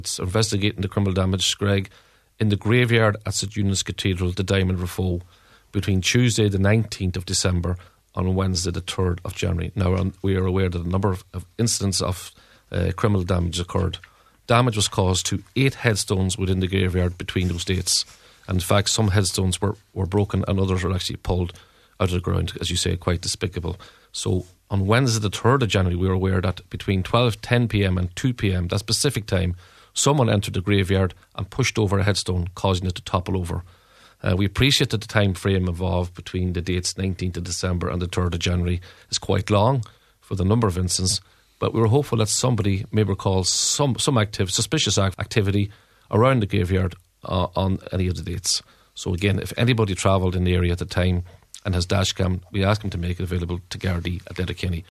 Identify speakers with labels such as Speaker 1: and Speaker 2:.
Speaker 1: It's investigating the criminal damage, Greg, in the graveyard at St Eunice Cathedral, the Diamond Rafo, between Tuesday the 19th of December and Wednesday the 3rd of January. Now, we are aware that a number of incidents of criminal damage occurred. Damage was caused to 8 headstones within the graveyard between those dates. And in fact, some headstones were broken and others were actually pulled out of the ground, as you say, quite despicable. So on Wednesday the 3rd of January, we were aware that between 12:10pm and 2pm, that specific time, someone entered the graveyard and pushed over a headstone, causing it to topple over. We appreciate that the time frame involved between the dates 19th of December and the 3rd of January is quite long for the number of incidents, but we were hopeful that somebody may recall some suspicious activity around the graveyard on any of the dates. So again, if anybody travelled in the area at the time and has dashcam, we ask them to make it available to Gardaí at Letterkenny.